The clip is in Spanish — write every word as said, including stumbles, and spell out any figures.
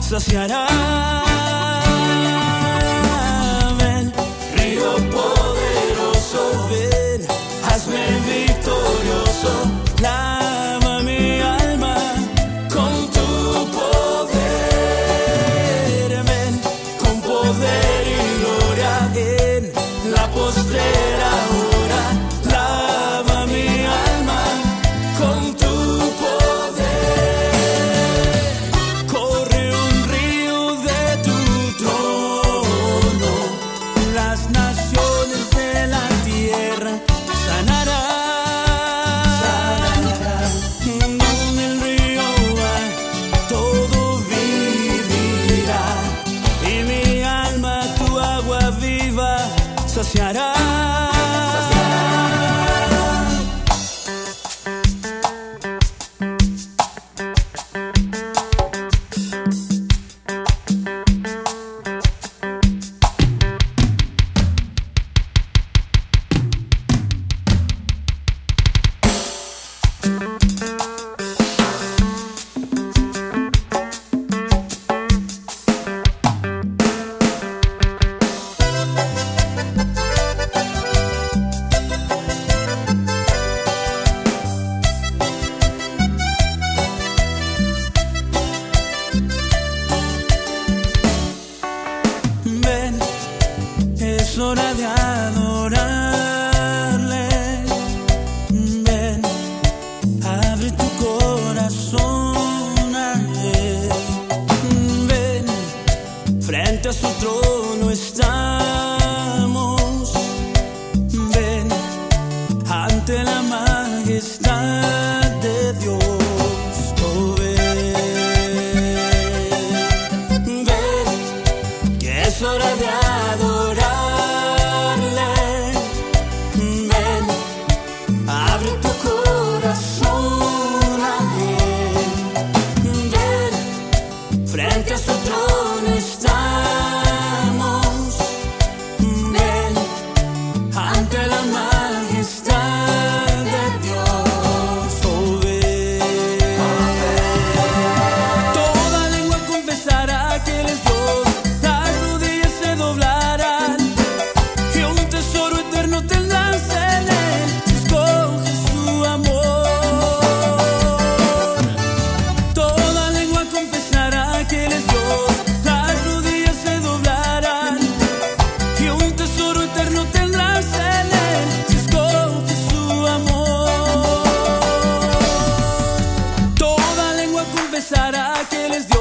saciará. Ven, río poderoso, ven, hazme victorioso. Lava mi alma con tu poder. Ven, con poder y gloria en la postrera hora. Lava mi alma con tu poder. Corre un río de tu trono, las naciones de la tierra sanarán. Donde el río va, todo vivirá, y mi alma tu agua viva saciará. Ven, es hora de adorarle. Ven, abre tu corazón a él. Ven, frente a su trono estamos. Ven, ante la majestad de Dios. Oh, ven, ven, que es hora de adorarle. Ven, abre tu corazón a él. Ven, frente a su trono estamos. Ven, ante la majestad de Dios. Oh, ven. Toda lengua confesará que Él es Dios. Las rodillas se doblarán y un tesoro eterno tendrás en Él. Si escoges su amor. Toda lengua confesará que Él es Dios. Las rodillas se doblarán y un tesoro eterno tendrás en Él. Si escoges su amor. Toda lengua confesará que Él es Dios.